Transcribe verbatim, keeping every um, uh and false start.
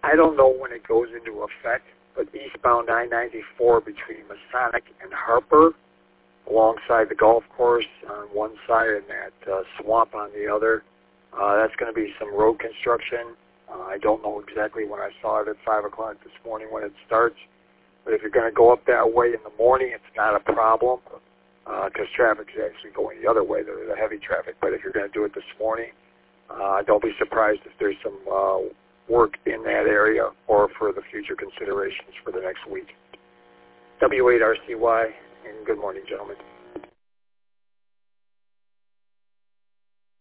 I don't know when it goes into effect, but eastbound I ninety-four between Masonic and Harper, alongside the golf course on one side and that uh, swamp on the other, uh, that's going to be some road construction. Uh, I don't know exactly when I saw it at five o'clock this morning when it starts, but if you're going to go up that way in the morning, it's not a problem because uh, traffic is actually going the other way. There's a heavy traffic, but if you're going to do it this morning, uh, don't be surprised if there's some uh, work in that area or for the future considerations for the next week. W eight R C Y, and good morning, gentlemen.